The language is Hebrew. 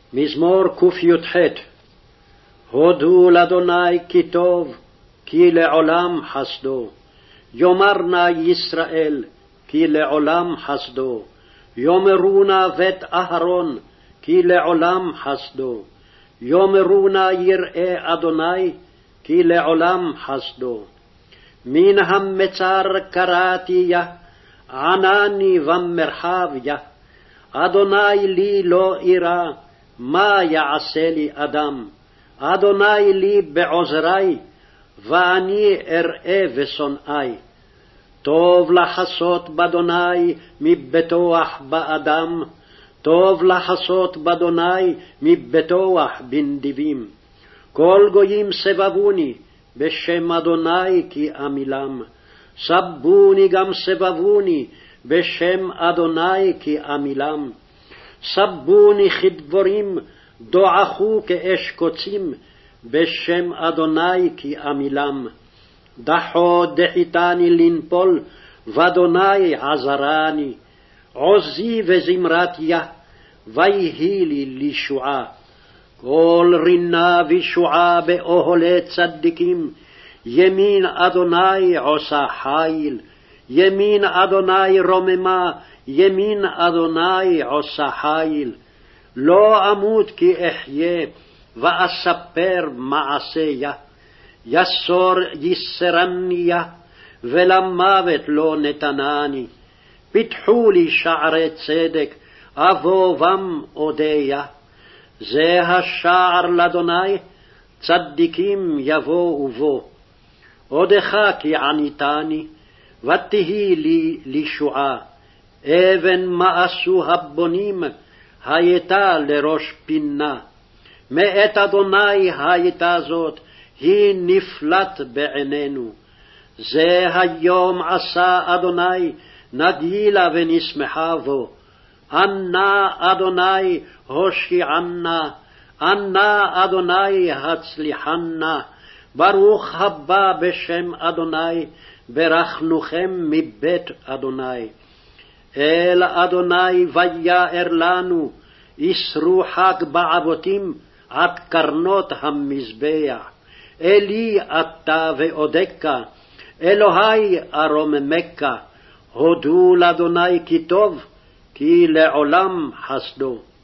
מזמור קי"ח. הודו לאדוני כי טוב, כי לעולם חסדו. יאמר נא ישראל, כי לעולם חסדו. יאמרו נא בית אהרון, כי לעולם חסדו. יאמרו נא יראי אדוני, כי לעולם חסדו. מן המצר קראתי יה, ענני במרחב יה. אדוני לי לא אירא, מה יעשה לי אדם? אדוני לי בעוזרי, ואני אראה ושונאי. טוב לחסות באדוני מבטוח באדם, טוב לחסות באדוני מבטוח בנדיבים. כל גויים סבבוני, בשם אדוני כי עמילם. סבוני גם סבבוני, בשם אדוני כי עמילם. סבוני כדבורים, דועכו כאש קוצים, בשם אדוני כי עמילם. דחו דחיתני לנפול, ואדוני עזרני. עוזי וזמרת יה, ויהי לי לישועה. כל רינה וישועה באוהלי צדיקים, ימין אדוני עושה חיל. ימין אדוני רוממה, ימין אדוני עושה חיל. לא אמות כי אחיה, ואספר מעשיה. יסור יסרניה, ולמוות לא נתנני. פיתחו לי שערי צדק, אבוא בם אודיה. זה השער לאדוני, צדיקים יבואו בו. עודך כי עניתני, ותהי לי לישועה. אבן מאסו הבונים, הייתה לראש פינה. מאת אדוני הייתה זאת, היא נפלט בעינינו. זה היום עשה אדוני, נגילה ונשמחה בו. ענה אדוני הושיענה, ענה אדוני הצליחנה. ברוך הבא בשם אדוני, ברכנוכם מבית אדוני. אל אדוני ויער לנו, יסרו חג בעבותים עד קרנות המזבח. אלי אתה ואודקה, אלוהי ארוממך. הודו לאדוני כי טוב, כי לעולם חסדו.